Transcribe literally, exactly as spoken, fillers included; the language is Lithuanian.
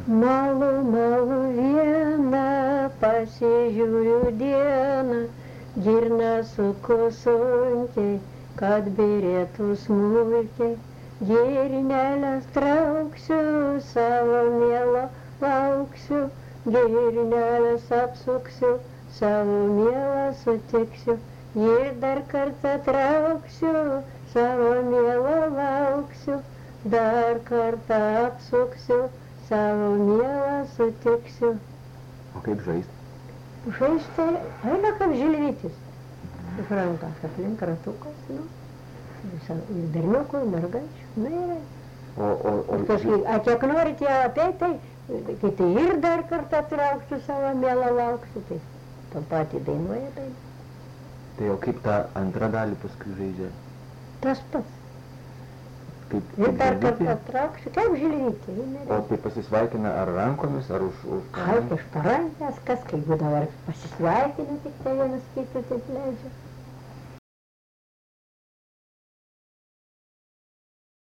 Malu, malu vieną, pasižiūriu dieną, girna suku sunkiai, kad birėtų smulkiai. Girnelės trauksiu, savo mielo lauksiu, girnelės apsuksiu, savo mielą sutiksiu. Ir dar kartą trauksiu, savo mielą lauksiu, dar kartą apsuksiu, savo mielą sutiksiu. O kaip žaisti? Žaisti, eina kaip žilvytis. Iš rankas aplink ratukas, nu. Ir berniukų, ir mergaičių, nu ir... O, o, o... Paskui, a kiek norit ją apeit, tai kiti ir dar kartą trauksiu, savo mielą lauksiu, tai tą patį dainuoja dainą. Tai o kaip tą antrą dalį paskui žaidžia? Tas pats. Kaip, Ir kaip dar žilvytė? kartą trauksiu, kaip žilvytė. O tai pasisveikina ar rankomis, ar už... už Ai, iš parankės, kas kaip būdavo, ar pasisveikina, tik tai vienas kitą taip leidžia.